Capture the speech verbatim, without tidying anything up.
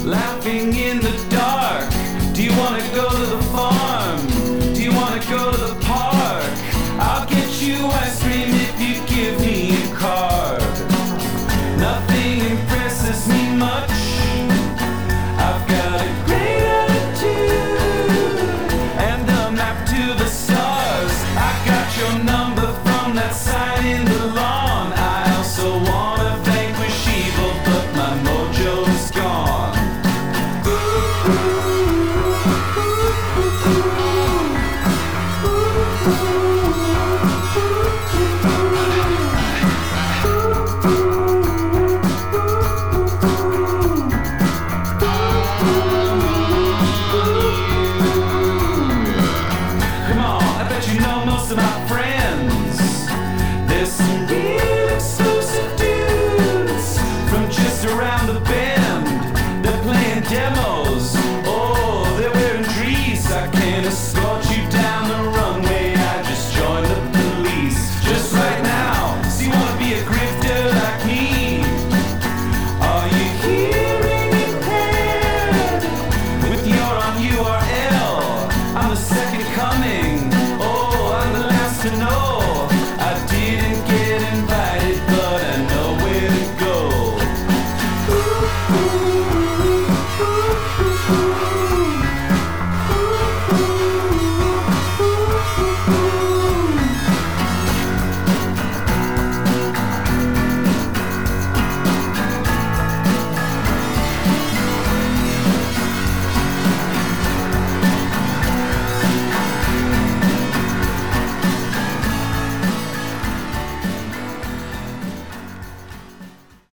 laughing in the dark. Do you wanna go to the farm? Do you wanna go to the park? I'll get you ice cream if you give me a card. Nothing